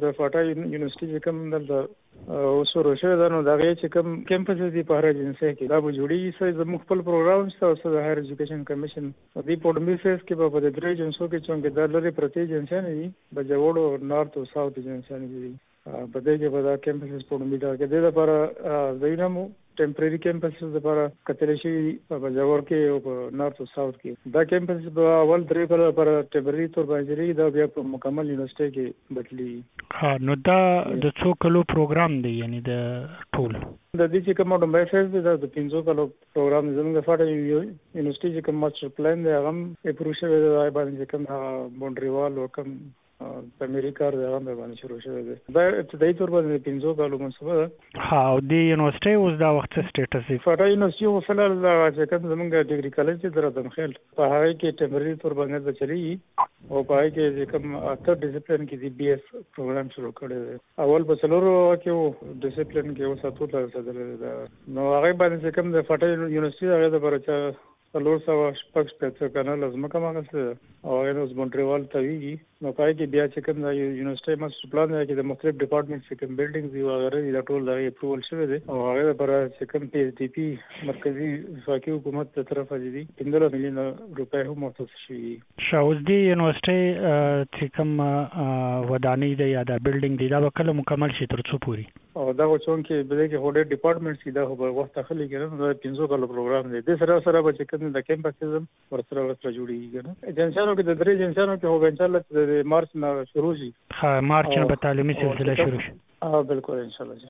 د فاټا یونیورسيټي چې کوم دلته اوس ورشوه دا نو دغه چې کوم کیمپسز دي په هر ایجنسي کې دا به جوړیږي چې زموږ خپل پروګرام شته او د هایر ایجوکیشن کمیشن د پورټمي فیس کې په د درې ایجنسو کې چې د لری پرتی ایجنسي نه دي په جوړو نارث او ساوث ایجنسي نه دي په دې کې به دا کیمپسز پورټمي دا کې د لپاره زینمو ټمپرری کیمپسز لپاره کتل شي په جوړ کې او په نارث او ساوث کې دا کیمپسز به اول درې کال لپاره ټمپرری تور باندې دا بیا په مکمل یونیورسيټي کې بدلی نو دا د څو کلو پروګرام دی یعنی د ټول د دې چې کوم ډومبای فیس دی دا د 500 کلو پروګرام زموږ د فاټا یونیورسيټي چې کوم ماستر پلان دی هغه اپروو شوی دی باندې کوم باونډري وال او کوم په امریکا راغله باندې شروع شوی دی دا ابتدایي تور باندې 500 کالو منصوبه ده او د یونیورسيټي اوس دا وخت سټیټس دی فاټا یونیورسيټي او فلال دا چې کوم زموږ ډیګري کالج چې درته مخېل په هغه کې ټمپرری تور باندې د چلی او په هغه کې چې کوم اته ډیسپلین کې دی بي اس پروګرام شروع کړی دی اول په څلورو کې ډیسپلین کې اوس اتو تر نو هغه باندې کوم د فاټا یونیورسيټي هغه د برچا لور سوا شپږ شپږ کنه لازم کومه او هغه اوس مونټریال ته ویږي نو پای کې بیا چې کوم د یونیورسيټي ماستر پلان دی چې د مختلف ډپارټمنټ چې کوم بلډینګز دی وغیرہ د ټول د اپروول شوی دی او هغه لپاره چې کوم پی ایچ ډي پی مرکزی وفاقي حکومت تر طرفه دي 15 میلیون روپۍ هم مختص شوي شاوز دی یونیورسيټي چې کوم ودانی دی یا د بلډینګ دی دا وکړه مکمل شي تر څو پوری او دا وڅون کې بلې کې هوډه ډپارټمنټس کې دا په وخت اخلي کېږي نو 500 کال پروګرام دی د سره به چې کوم د کیمپسزم ورسره جوړیږي نه ایجنسیانو کې د درې ایجنسیانو کې هو انشاءالله د مارچ نه شروع شي مارچ نه به تعلیمي سلسله شروع شي بالکل انشاءالله